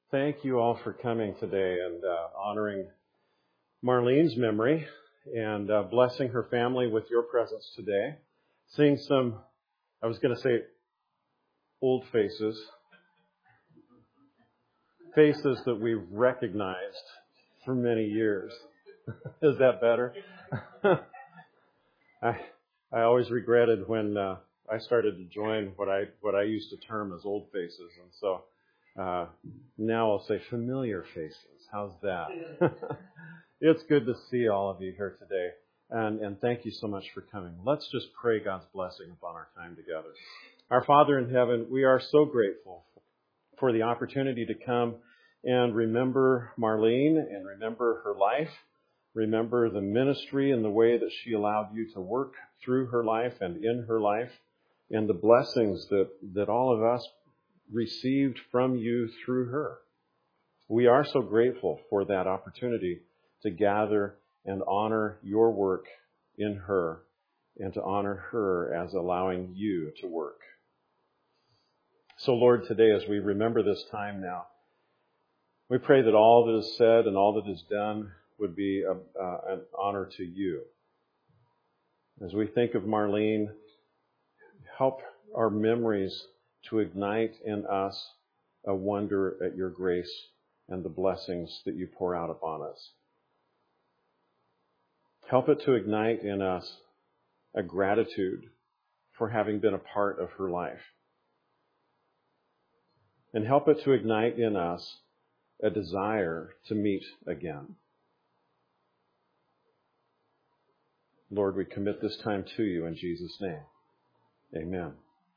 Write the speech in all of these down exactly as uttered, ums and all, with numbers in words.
Thank you all for coming today and uh, honoring Marlene's memory and uh, blessing her family with your presence today. Seeing some, I was going to say old faces, faces that we've recognized for many years. Is that better? I I always regretted when uh, I started to join what I what I used to term as old faces, and so uh, now I'll say familiar faces. How's that? It's good to see all of you here today, and and thank you so much for coming. Let's just pray God's blessing upon our time together. Our Father in heaven, we are so grateful for the opportunity to come and remember Marlene and remember her life. Remember the ministry and the way that she allowed you to work through her life and in her life, and the blessings that, that all of us received from you through her. We are so grateful for that opportunity to gather and honor your work in her and to honor her as allowing you to work. So, Lord, today as we remember this time now, we pray that all that is said and all that is done would be a, uh, an honor to you. As we think of Marlene, help our memories to ignite in us a wonder at your grace and the blessings that you pour out upon us. Help it to ignite in us a gratitude for having been a part of her life. And help it to ignite in us a desire to meet again. Lord, we commit this time to you in Jesus' name. Amen.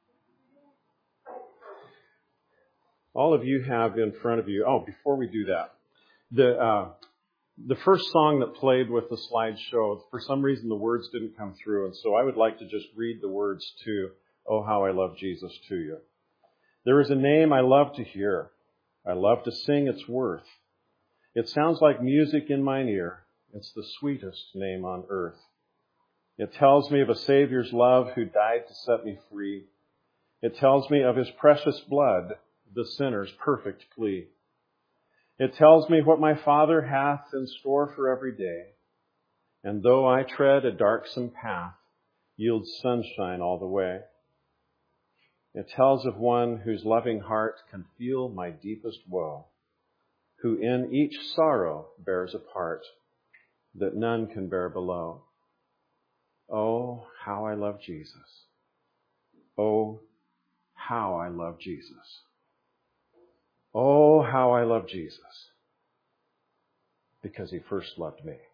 All of you have in front of you, oh, before we do that, the uh, the first song that played with the slideshow, for some reason the words didn't come through, and so I would like to just read the words to Oh, How I Love Jesus to you. There is a name I love to hear. I love to sing its worth. It sounds like music in mine ear. It's the sweetest name on earth. It tells me of a Savior's love who died to set me free. It tells me of his precious blood, the sinner's perfect plea. It tells me what my Father hath in store for every day. And though I tread a darksome path, yields sunshine all the way. It tells of one whose loving heart can feel my deepest woe, who in each sorrow bears a part that none can bear below. Oh, how I love Jesus. Oh, how I love Jesus. Oh, how I love Jesus. Because he first loved me.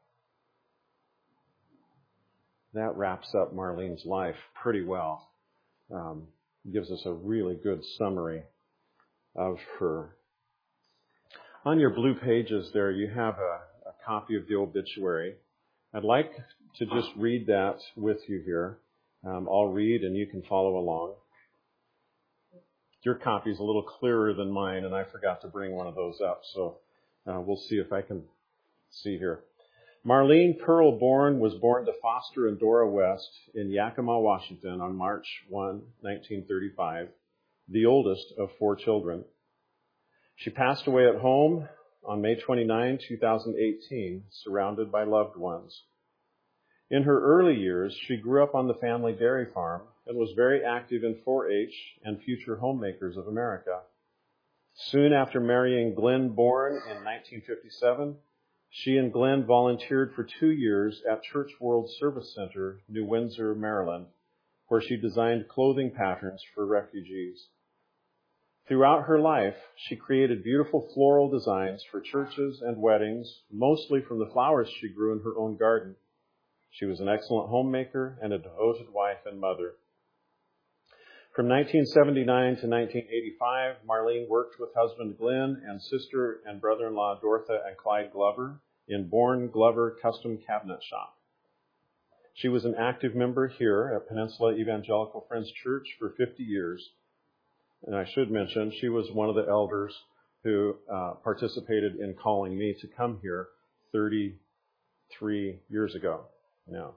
That wraps up Marlene's life pretty well. Um, gives us a really good summary of her. On your blue pages there, you have a, a copy of the obituary. I'd like to just read that with you here. Um, I'll read and you can follow along. Your copy is a little clearer than mine, and I forgot to bring one of those up, so uh, we'll see if I can see here. Marlene Pearl Bourne was born to Foster and Dora West in Yakima, Washington on March first, nineteen thirty-five, the oldest of four children. She passed away at home on May twenty-ninth, twenty eighteen, surrounded by loved ones. In her early years, she grew up on the family dairy farm and was very active in four H and Future Homemakers of America. Soon after marrying Glenn Bourne in nineteen fifty-seven, she and Glenn volunteered for two years at Church World Service Center, New Windsor, Maryland, where she designed clothing patterns for refugees. Throughout her life, she created beautiful floral designs for churches and weddings, mostly from the flowers she grew in her own garden. She was an excellent homemaker and a devoted wife and mother. From nineteen seventy-nine to nineteen eighty-five, Marlene worked with husband Glenn and sister and brother-in-law Dorotha and Clyde Glover in Bourne Glover Custom Cabinet Shop. She was an active member here at Peninsula Evangelical Friends Church for fifty years. And I should mention, she was one of the elders who uh, participated in calling me to come here thirty-three years ago now.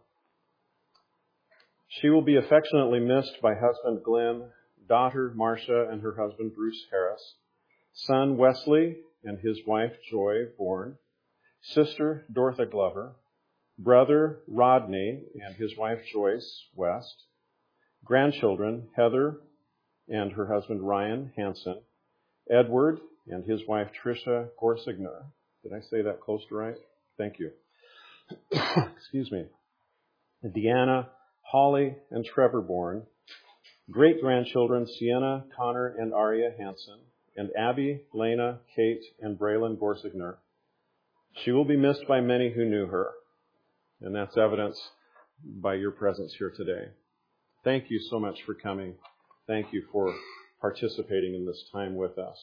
She will be affectionately missed by husband Glenn, daughter Marcia and her husband Bruce Harris, son Wesley, and his wife Joy Bourne, sister Dorothy Glover, brother Rodney and his wife Joyce West, grandchildren Heather and her husband Ryan Hansen, Edward and his wife Tricia Gorsigner. Did I say that close to right? Thank you. Excuse me. Deanna, Holly, and Trevor Bourne, great-grandchildren Sienna, Connor, and Aria Hansen, and Abby, Lena, Kate, and Braylon Gorsigner. She will be missed by many who knew her, and that's evidenced by your presence here today. Thank you so much for coming. Thank you for participating in this time with us.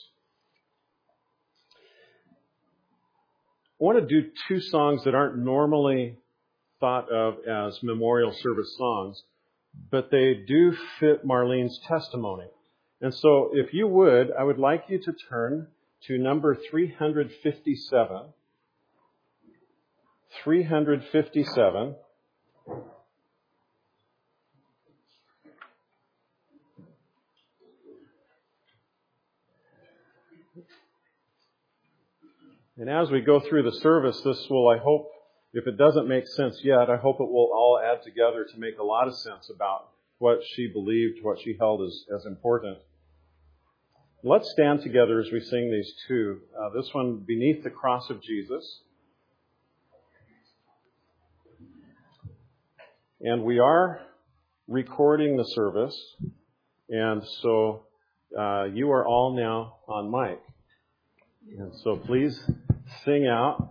I want to do two songs that aren't normally thought of as memorial service songs, but they do fit Marlene's testimony. And so if you would, I would like you to turn to number three hundred fifty-seven. three hundred fifty-seven. And as we go through the service, this will, I hope, if it doesn't make sense yet, I hope it will all add together to make a lot of sense about what she believed, what she held as, as important. Let's stand together as we sing these two. Uh, this one, Beneath the Cross of Jesus. And we are recording the service, and so uh, you are all now on mic. And so please sing out.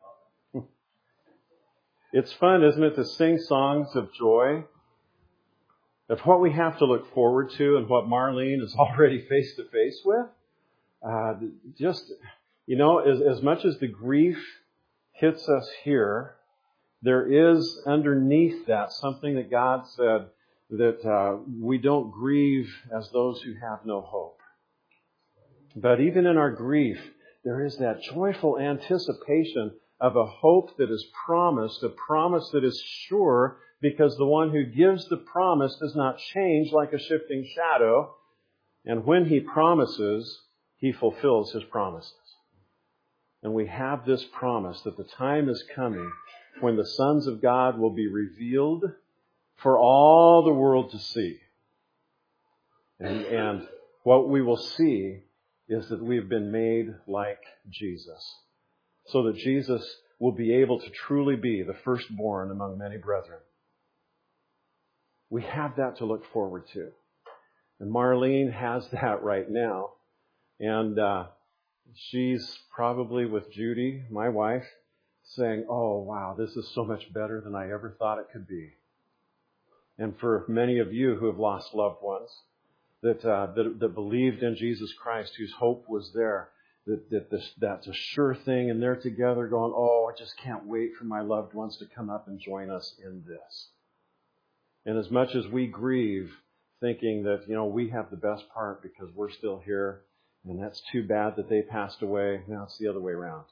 It's fun, isn't it, to sing songs of joy, of what we have to look forward to and what Marlene is already face to face with. Uh, just, you know, as, as much as the grief hits us here, there is underneath that something that God said that uh, we don't grieve as those who have no hope. But even in our grief, there is that joyful anticipation of a hope that is promised, a promise that is sure, because the one who gives the promise does not change like a shifting shadow. And when he promises, he fulfills his promises. And we have this promise that the time is coming when the sons of God will be revealed for all the world to see. And, and what we will see is that we've been made like Jesus, so that Jesus will be able to truly be the firstborn among many brethren. We have that to look forward to. And Marlene has that right now. And uh, she's probably with Judy, my wife, saying, oh, wow, this is so much better than I ever thought it could be. And for many of you who have lost loved ones, that uh, that, that believed in Jesus Christ, whose hope was there, that, that this, that's a sure thing, and they're together going, oh, I just can't wait for my loved ones to come up and join us in this. And as much as we grieve, thinking that, you know, we have the best part because we're still here, and that's too bad that they passed away, now it's the other way around.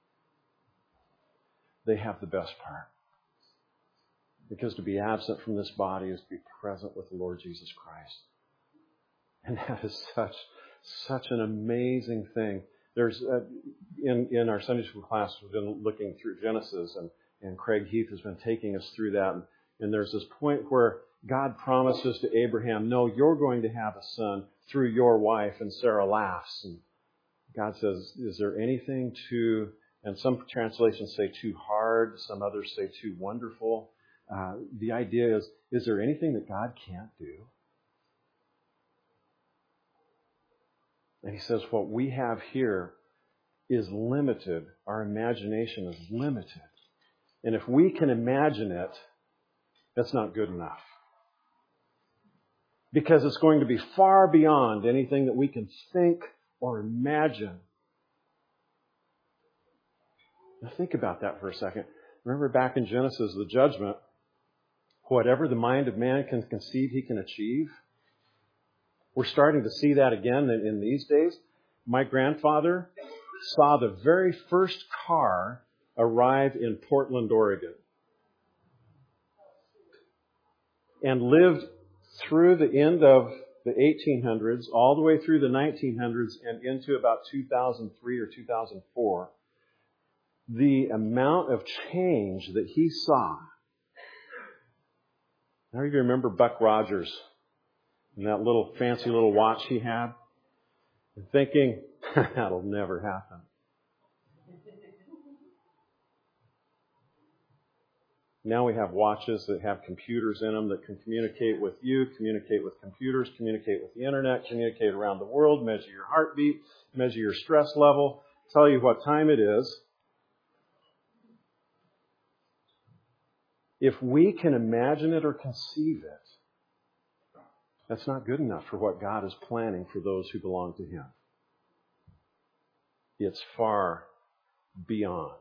They have the best part. Because to be absent from this body is to be present with the Lord Jesus Christ. And that is such, such an amazing thing. There's, uh, in, in our Sunday school class, we've been looking through Genesis, and, and Craig Heath has been taking us through that. And, and there's this point where God promises to Abraham, no, you're going to have a son through your wife, and Sarah laughs. And God says, is there anything too, and some translations say too hard, some others say too wonderful. Uh, the idea is, is there anything that God can't do? And he says, what we have here is limited. Our imagination is limited. And if we can imagine it, that's not good enough. Because it's going to be far beyond anything that we can think or imagine. Now think about that for a second. Remember back in Genesis, the judgment, whatever the mind of man can conceive, he can achieve. We're starting to see that again in, in these days. My grandfather saw the very first car arrive in Portland, Oregon, and lived through the end of the eighteen hundreds, all the way through the nineteen hundreds and into about two thousand three or two thousand four, the amount of change that he saw. Now you remember Buck Rogers and that little fancy little watch he had? And thinking, that'll never happen. Now we have watches that have computers in them that can communicate with you, communicate with computers, communicate with the internet, communicate around the world, measure your heartbeat, measure your stress level, tell you what time it is. If we can imagine it or conceive it, that's not good enough for what God is planning for those who belong to Him. It's far beyond.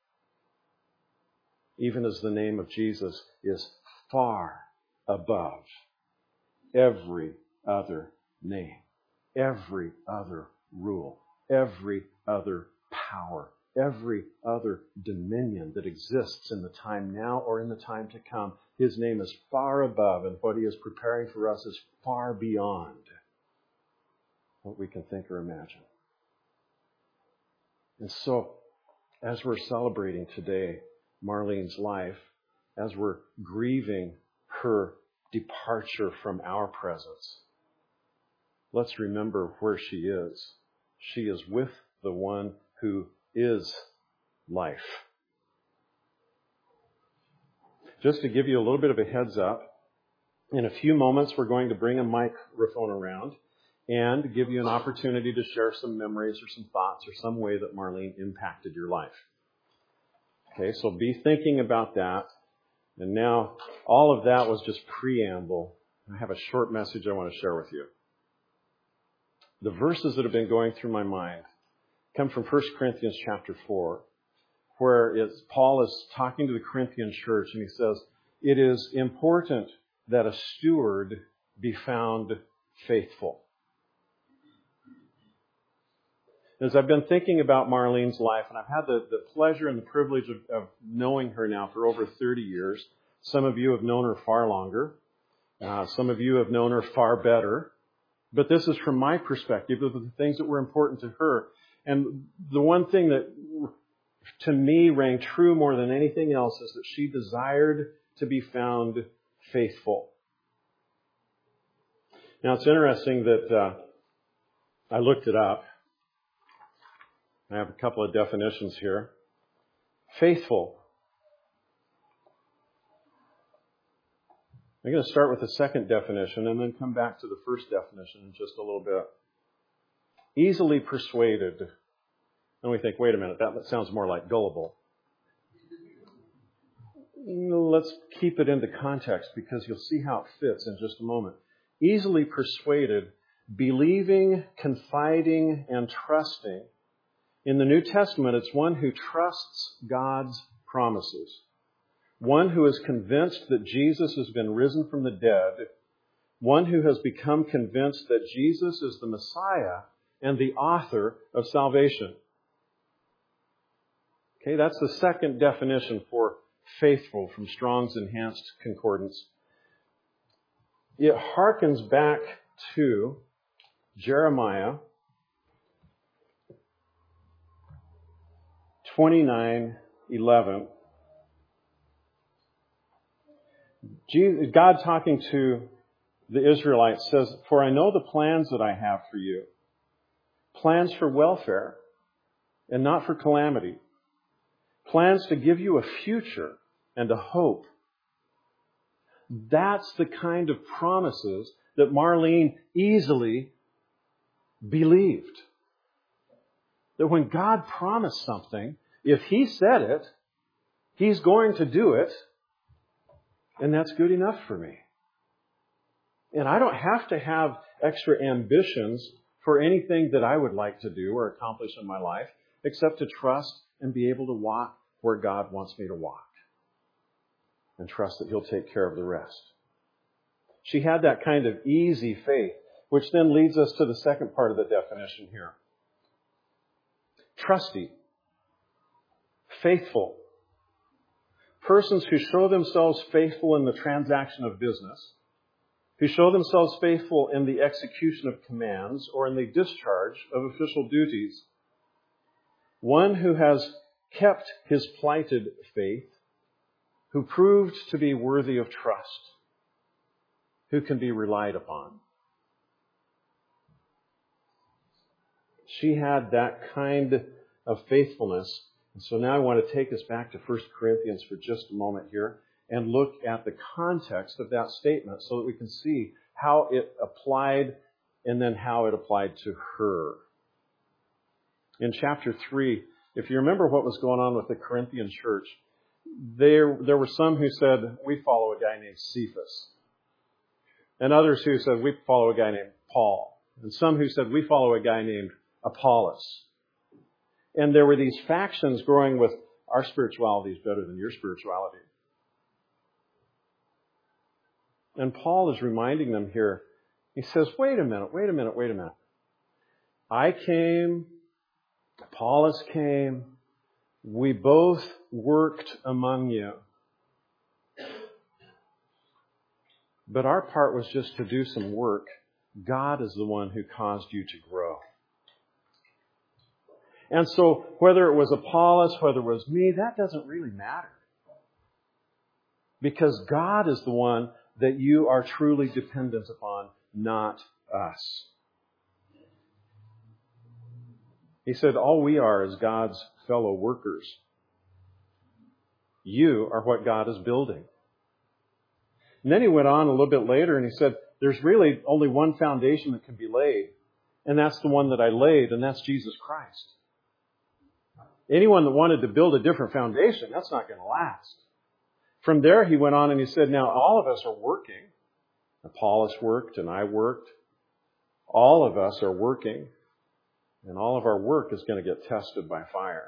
Even as the name of Jesus is far above every other name, every other rule, every other power, every other dominion that exists in the time now or in the time to come. His name is far above, and what He is preparing for us is far beyond what we can think or imagine. And so, as we're celebrating today Marlene's life, as we're grieving her departure from our presence, let's remember where she is. She is with the one who is life. Just to give you a little bit of a heads up, in a few moments we're going to bring a microphone around and give you an opportunity to share some memories or some thoughts or some way that Marlene impacted your life. Okay, so be thinking about that. And now, all of that was just preamble. I have a short message I want to share with you. The verses that have been going through my mind come from First Corinthians chapter four, where it's, Paul is talking to the Corinthian church, and he says, it is important that a steward be found faithful. As I've been thinking about Marlene's life, and I've had the, the pleasure and the privilege of, of knowing her now for over thirty years. Some of you have known her far longer. Uh, some of you have known her far better. But this is from my perspective of the things that were important to her. And the one thing that to me rang true more than anything else is that she desired to be found faithful. Now it's interesting that uh, I looked it up. I have a couple of definitions here. Faithful. I'm going to start with the second definition and then come back to the first definition in just a little bit. Easily persuaded. And we think, wait a minute, that sounds more like gullible. Let's keep it into context because you'll see how it fits in just a moment. Easily persuaded, believing, confiding, and trusting. In the New Testament, it's one who trusts God's promises. One who is convinced that Jesus has been risen from the dead. One who has become convinced that Jesus is the Messiah and the author of salvation. Okay, that's the second definition for faithful from Strong's Enhanced Concordance. It harkens back to Jeremiah twenty-nine eleven. God talking to the Israelites says, "For I know the plans that I have for you, plans for welfare and not for calamity, plans to give you a future and a hope." That's the kind of promises that Marlene easily believed. That when God promised something, if He said it, He's going to do it, and that's good enough for me. And I don't have to have extra ambitions for anything that I would like to do or accomplish in my life, except to trust and be able to walk where God wants me to walk. And trust that He'll take care of the rest. She had that kind of easy faith, which then leads us to the second part of the definition here. Trusty. Faithful. Persons who show themselves faithful in the transaction of business. who show themselves faithful in the execution of commands or in the discharge of official duties. One who has kept his plighted faith, who proved to be worthy of trust, who can be relied upon. She had that kind of faithfulness. And so now I want to take us back to First Corinthians for just a moment here and look at the context of that statement so that we can see how it applied and then how it applied to her. In chapter three, if you remember what was going on with the Corinthian church, there, there were some who said, we follow a guy named Cephas. And others who said, we follow a guy named Paul. And some who said, we follow a guy named Apollos. And there were these factions growing with, our spirituality is better than your spirituality. And Paul is reminding them here. He says, wait a minute, wait a minute, wait a minute. I came, Apollos came, we both worked among you. But our part was just to do some work. God is the one who caused you to grow. And so whether it was Apollos, whether it was me, that doesn't really matter. Because God is the one that you are truly dependent upon, not us. He said, all we are is God's fellow workers. You are what God is building. And then he went on a little bit later and he said, there's really only one foundation that can be laid. And that's the one that I laid, and that's Jesus Christ. Anyone that wanted to build a different foundation, that's not going to last. From there, he went on and he said, now all of us are working. Apollos worked and I worked. All of us are working. And all of our work is going to get tested by fire.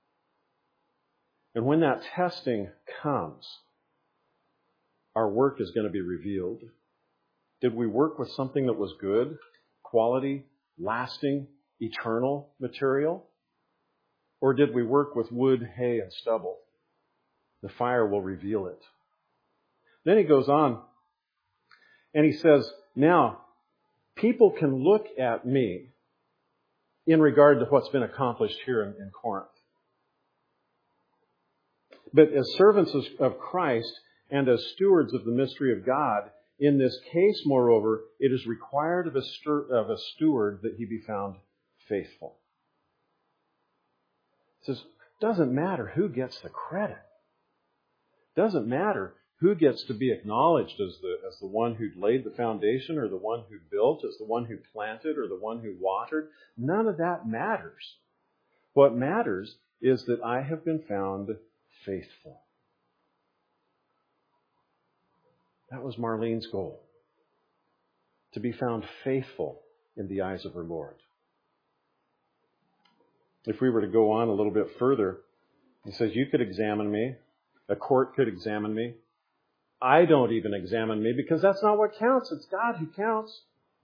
And when that testing comes, our work is going to be revealed. Did we work with something that was good, quality, lasting, eternal material? Or did we work with wood, hay, and stubble? The fire will reveal it. Then he goes on and he says, now, people can look at me in regard to what's been accomplished here in, in Corinth. But as servants of Christ and as stewards of the mystery of God, in this case, moreover, it is required of a, stur- of a steward that he be found faithful. It says, doesn't matter who gets the credit. Doesn't matter who gets to be acknowledged as the, as the one who laid the foundation or the one who built, as the one who planted or the one who watered. None of that matters. What matters is that I have been found faithful. That was Marlene's goal. To be found faithful in the eyes of her Lord. If we were to go on a little bit further, he says, you could examine me. A court could examine me. I don't even examine me because that's not what counts. It's God who counts.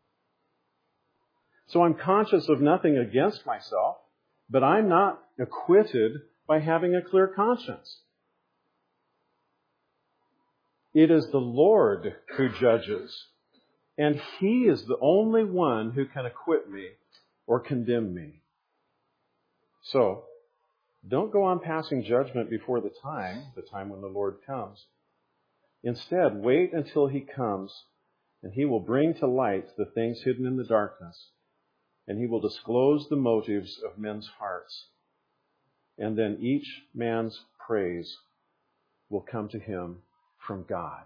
So I'm conscious of nothing against myself, but I'm not acquitted by having a clear conscience. It is the Lord who judges, and He is the only one who can acquit me or condemn me. So, don't go on passing judgment before the time, the time when the Lord comes. Instead, wait until He comes, and He will bring to light the things hidden in the darkness, and He will disclose the motives of men's hearts. And then each man's praise will come to him from God.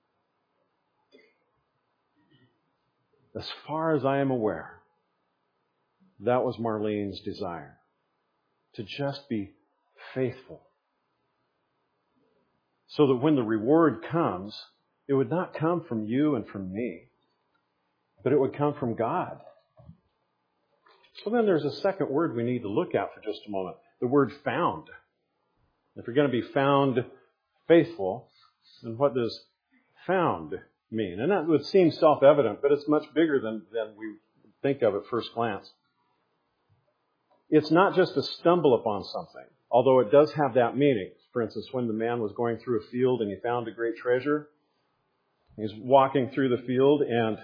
As far as I am aware, that was Marlene's desire. To just be faithful. So that when the reward comes, it would not come from you and from me, but it would come from God. So then there's a second word we need to look at for just a moment. The word found. If you're going to be found faithful, then what does found mean? And that would seem self-evident, but it's much bigger than, than we think of at first glance. It's not just to stumble upon something, although it does have that meaning. For instance, when the man was going through a field and he found a great treasure, He's walking through the field and,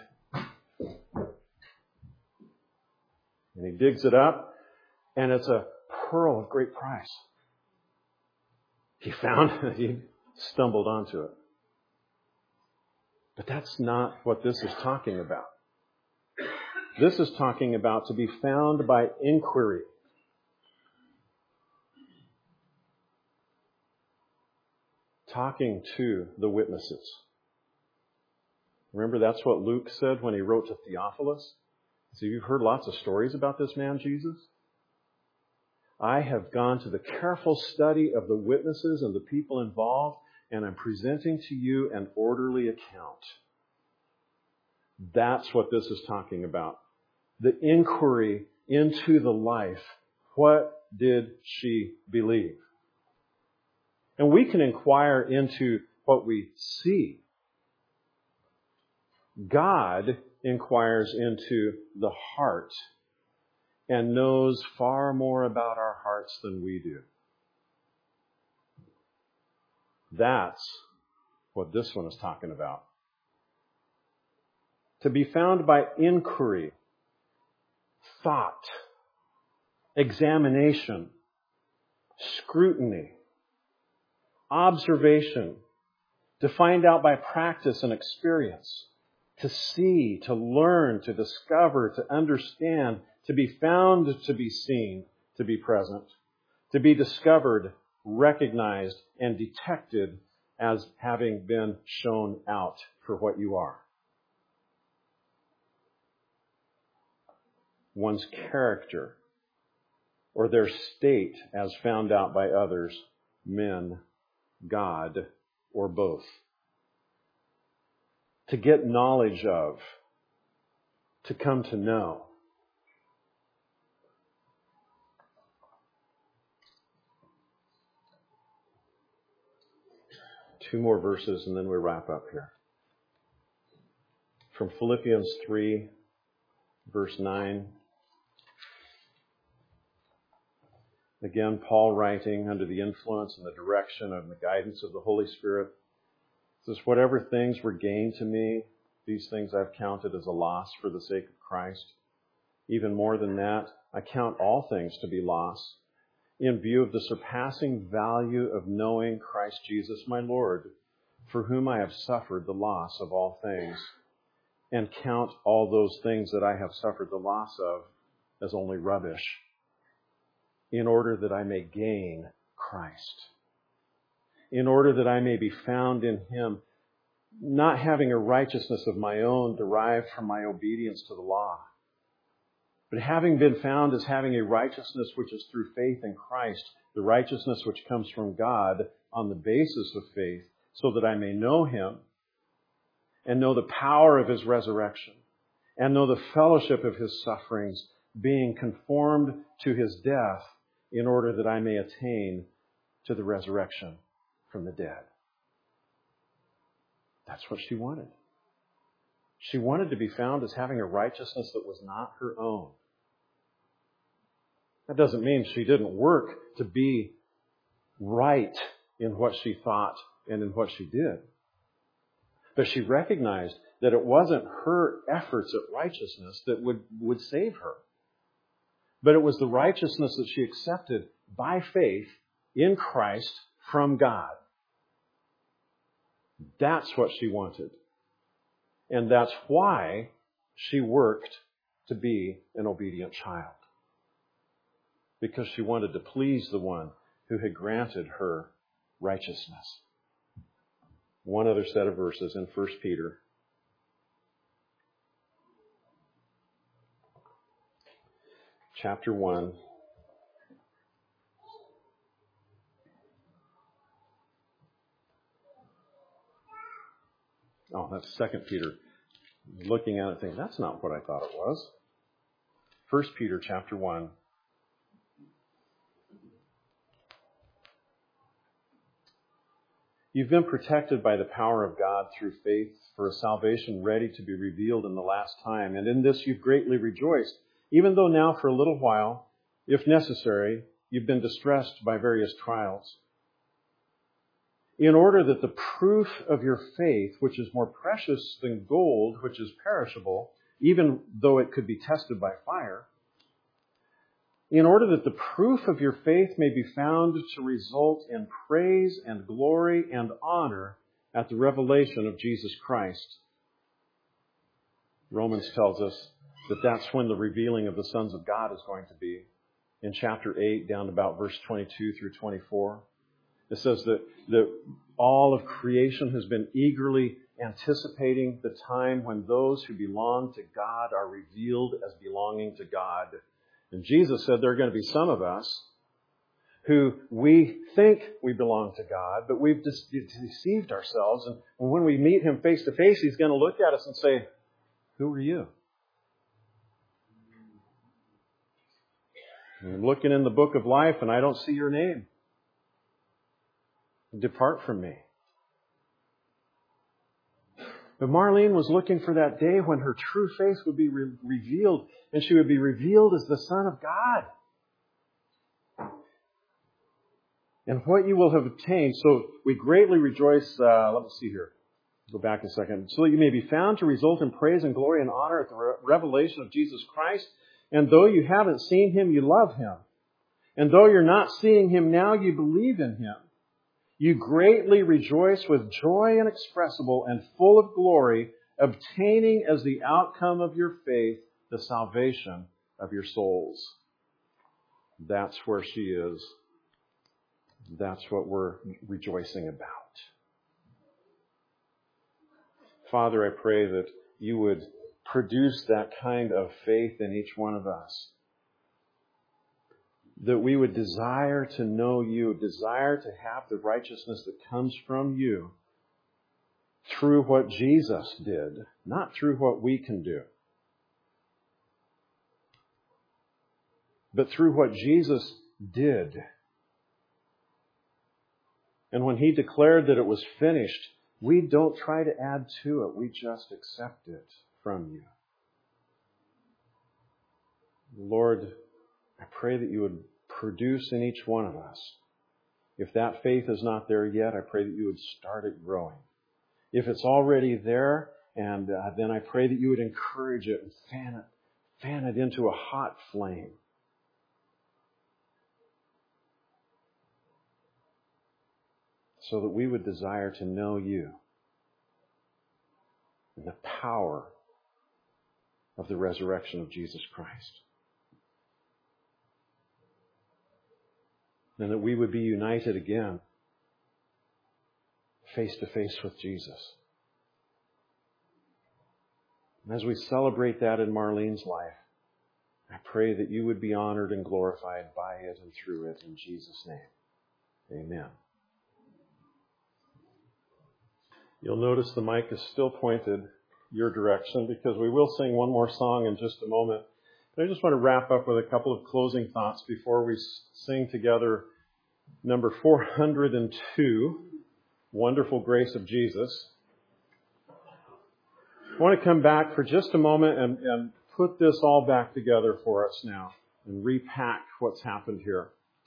and he digs it up, and it's a pearl of great price. He found it. He stumbled onto it. But that's not what this is talking about. This is talking about to be found by inquiry. Talking to the witnesses. Remember, that's what Luke said when he wrote to Theophilus. So you've heard lots of stories about this man, Jesus. I have gone to the careful study of the witnesses and the people involved, and I'm presenting to you an orderly account. That's what this is talking about. The inquiry into the life. What did she believe? And we can inquire into what we see. God inquires into the heart and knows far more about our hearts than we do. That's what this one is talking about. To be found by inquiry, thought, examination, scrutiny, observation, to find out by practice and experience, to see, to learn, to discover, to understand, to be found, to be seen, to be present, to be discovered, recognized, and detected as having been shown out for what you are. One's character or their state as found out by others, men, God, or both. To get knowledge of, to come to know. Two more verses and then we wrap up here. From Philippians three, verse nine. Again, Paul writing under the influence and the direction and the guidance of the Holy Spirit, says, whatever things were gained to me, these things I've counted as a loss for the sake of Christ. Even more than that, I count all things to be loss in view of the surpassing value of knowing Christ Jesus my Lord, for whom I have suffered the loss of all things, and count all those things that I have suffered the loss of as only rubbish, in order that I may gain Christ. In order that I may be found in Him, not having a righteousness of my own derived from my obedience to the law, but having been found as having a righteousness which is through faith in Christ, the righteousness which comes from God on the basis of faith, so that I may know Him and know the power of His resurrection and know the fellowship of His sufferings, being conformed to His death, in order that I may attain to the resurrection from the dead. That's what she wanted. She wanted to be found as having a righteousness that was not her own. That doesn't mean she didn't work to be right in what she thought and in what she did. But she recognized that it wasn't her efforts at righteousness that would, would save her. But it was the righteousness that she accepted by faith in Christ from God. That's what she wanted. And that's why she worked to be an obedient child. Because she wanted to please the one who had granted her righteousness. One other set of verses in First Peter. Chapter one. Oh, that's Second Peter. Looking at it thinking, that's not what I thought it was. First Peter chapter one. You've been protected by the power of God through faith for a salvation ready to be revealed in the last time. And in this you've greatly rejoiced, even though now for a little while, if necessary, you've been distressed by various trials. in order that the proof of your faith, which is more precious than gold, which is perishable, even though it could be tested by fire, in order that the proof of your faith may be found to result in praise and glory and honor at the revelation of Jesus Christ. Romans tells us that that's when the revealing of the sons of God is going to be. In chapter eight, down to about verse twenty-two through twenty-four. It says that, that all of creation has been eagerly anticipating the time when those who belong to God are revealed as belonging to God. And Jesus said there are going to be some of us who we think we belong to God, but we've deceived ourselves. And when we meet Him face to face, He's going to look at us and say, "Who are you?" I'm looking in the book of life and I don't see your name. Depart from me. But Marlene was looking for that day when her true face would be re- revealed, and she would be revealed as the Son of God. And what you will have obtained. So we greatly rejoice. Uh, let me see here. Go back a second. So that you may be found to result in praise and glory and honor at the re- revelation of Jesus Christ. And though you haven't seen Him, you love Him. And though you're not seeing Him now, you believe in Him. You greatly rejoice with joy inexpressible and full of glory, obtaining as the outcome of your faith the salvation of your souls. That's where she is. That's what we're rejoicing about. Father, I pray that you would produce that kind of faith in each one of us. That we would desire to know you, desire to have the righteousness that comes from you through what Jesus did, not through what we can do, but through what Jesus did. And when He declared that it was finished, we don't try to add to it. We just accept it from you. Lord, I pray that you would produce in each one of us. If that faith is not there yet, I pray that you would start it growing. If it's already there, and uh, then I pray that you would encourage it and fan it, fan it into a hot flame. So that we would desire to know you and the power of the resurrection of Jesus Christ. And that we would be united again, face to face with Jesus. And as we celebrate that in Marlene's life, I pray that you would be honored and glorified by it and through it in Jesus' name. Amen. You'll notice the mic is still pointed your direction because we will sing one more song in just a moment. But I just want to wrap up with a couple of closing thoughts before we sing together number four hundred two, Wonderful Grace of Jesus. I want to come back for just a moment and, and put this all back together for us now and repack what's happened here.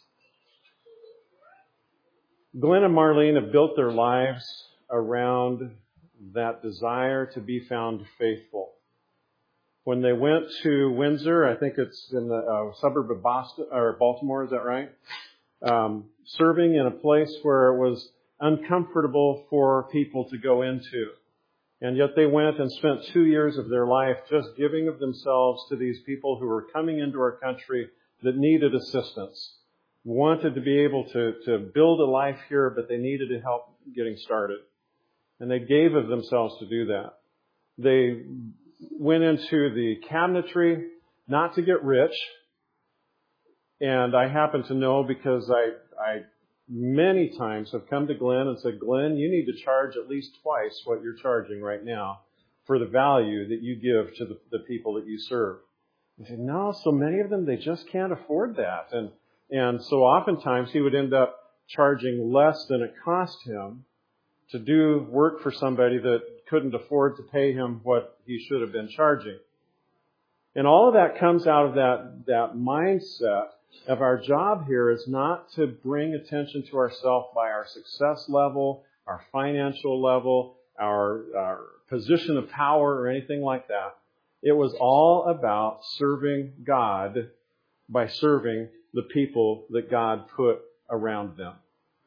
Glenn and Marlene have built their lives around that desire to be found faithful. When they went to Windsor, I think it's in the uh, suburb of Boston or Baltimore, is that right? Um, serving in a place where it was uncomfortable for people to go into. And yet they went and spent two years of their life just giving of themselves to these people who were coming into our country that needed assistance, wanted to be able to, to build a life here, but they needed help getting started. And they gave of themselves to do that. They went into the cabinetry not to get rich. And I happen to know because I, I many times have come to Glenn and said, Glenn, you need to charge at least twice what you're charging right now for the value that you give to the, the people that you serve. He said, no, so many of them, they just can't afford that. And, and so oftentimes he would end up charging less than it cost him to do work for somebody that couldn't afford to pay him what he should have been charging. And all of that comes out of that, that mindset of our job here is not to bring attention to ourselves by our success level our financial level, our, our position of power, or anything like that. It was all about serving God by serving the people that God put around them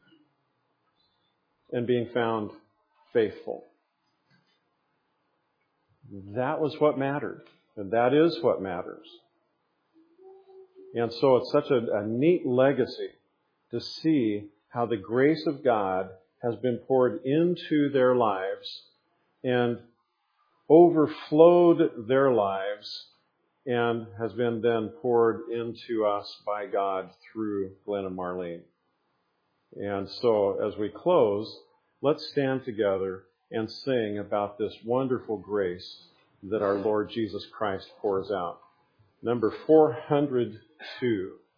and being found faithful. That was what mattered, and that is what matters. And so it's such a, a neat legacy to see how the grace of God has been poured into their lives and overflowed their lives and has been then poured into us by God through Glenn and Marlene. And so as we close, let's stand together and sing about this wonderful grace that our Lord Jesus Christ pours out. Number four hundred two.